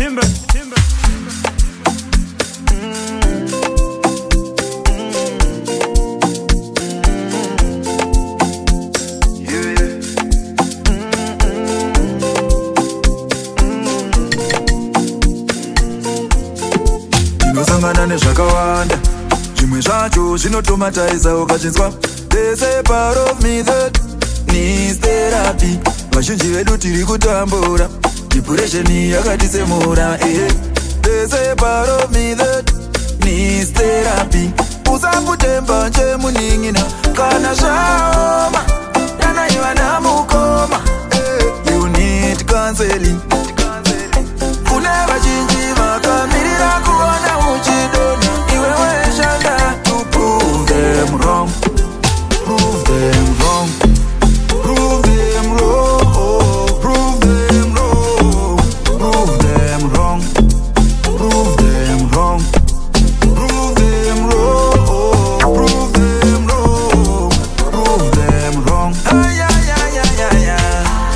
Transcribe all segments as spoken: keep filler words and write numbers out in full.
timber, timber. Sangana nezvakawanda zvimwe zvacho zvinotomataisa ukachinzwa. There's a part of me that needs therapy. Vazhinji vedu tiri kutambura depression yakatisemura. There's a part of me that needs therapy. Usaputemba nje muningina kana zvaoma kana iva namukoma. You need counseling. Kune vazhinji vakamirira kuona uchidona iwe weshanda to prove them wrong, prove them wrong, prove them wrong, prove them wrong, prove them wrong, prove them wrong, prove them wrong, prove them wrong, prove them wrong. Ay ay ay ay ay ay.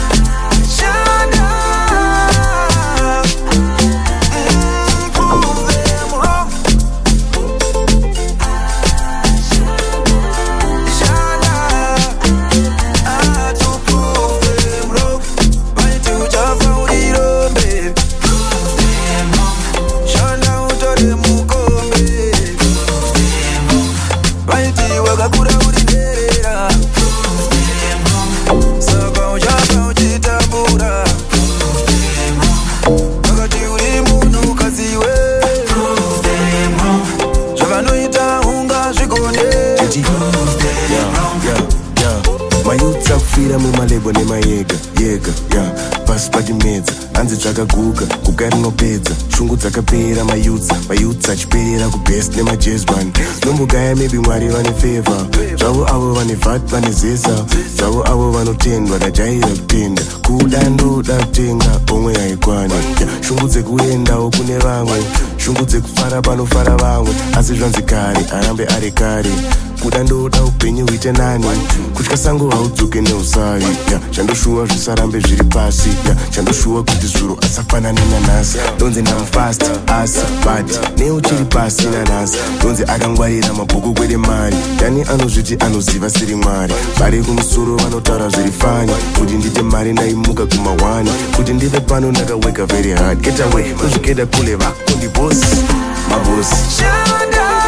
Fira mumalebo nemayega yega ya pasi padimedza hanzi dzakaguka guka rinopedza shungu dzakapera mayutsa mayutsa achiperera kubest nemajesban nombogaya maybe mwari vane feva zvavo avo vane vat vane zesa zvavo avo vanotendwa dajaira kutenda kuda ndoda kutenga omwe haikwani shungu dzekuendawo kune vamwe shungu dzekufara panofara vamwe asi zvanzi kare arambe ari kare kuda ndoda upenyu huite nani kutya sango haudzoke neusari chandoshuwa zvisarambe zviri pasi chandoshuwa kuti zvuro asafanane nanhasi donzi ndamufast asi but neuchiri pasi nanhasi donzi akangwarira mabhuku kwede mari yani anozviti anoziva siri mwari vari kumusoro vanotaura zviri fani kuti ndite mari ndaimuka kumahwani kuti ndive pano ndakaweka very hard get away kuzvikeda kule vakundi bosi mabosi.